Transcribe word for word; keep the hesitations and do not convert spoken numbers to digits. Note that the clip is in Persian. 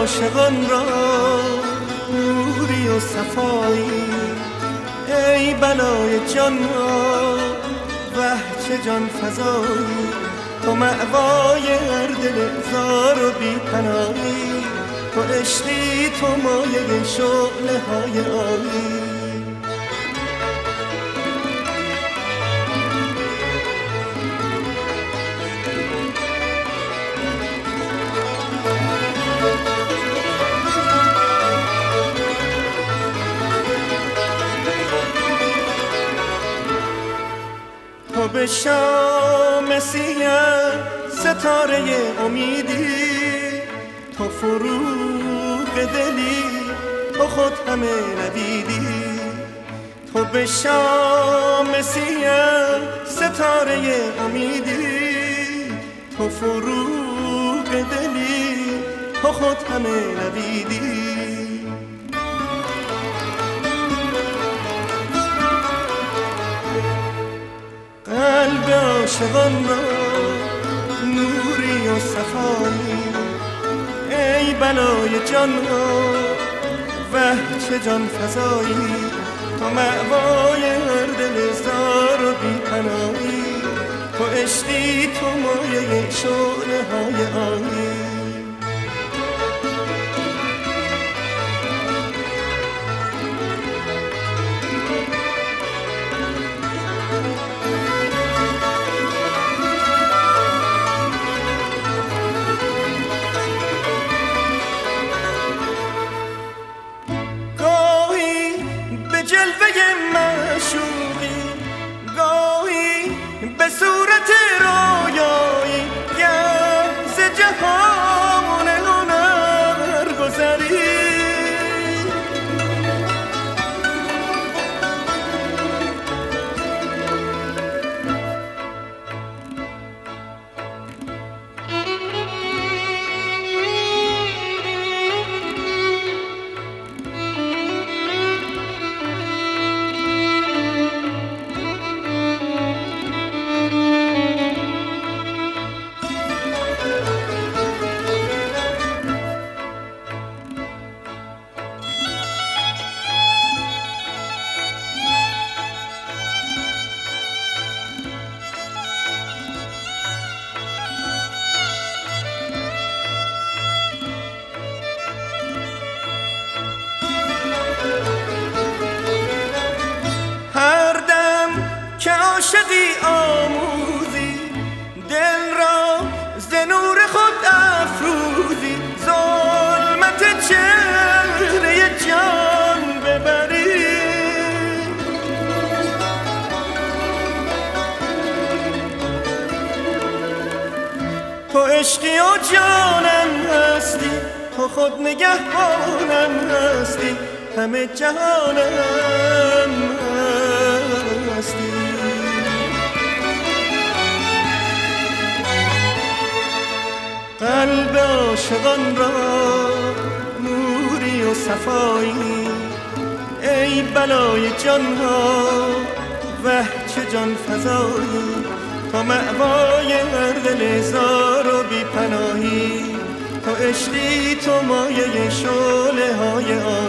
عاشقان را نوری و صفایی، ای بلای جان را وه چه جان فزایی، تو مأوای هر دل زار و بی پناهی، تو عشقی تو مایه شعله های عالی. تو به شام سیاه ستاره امیدی، تو فروغ دلی تو خود همه ندیدی. تو به شام سیاه ستاره امیدی، تو فروغ دلی تو خود همه ندیدی. قلب عاشقان را نوری و صفایی، ای بلای جان را وه چه جان فزایی، تو مأوای هر دل زار و بی پناهی، تو عشقی تو مایه شعله های عالی. به صورت رویایی گر ز جهان هنر گذری، عاشقی آموزی دل را ز نور خود افروزی، ظلمت چهره جان ببری. تو عشقی و جانم هستی، تو خود نگهبانم هستی، همه جهانم هستی. قلب عاشقان را نوری و صفایی، ای بلای جان ها وه چه جان فزایی، تو مأوای هر دل زار و بی پناهی، تو عشقی تو مایه شعله های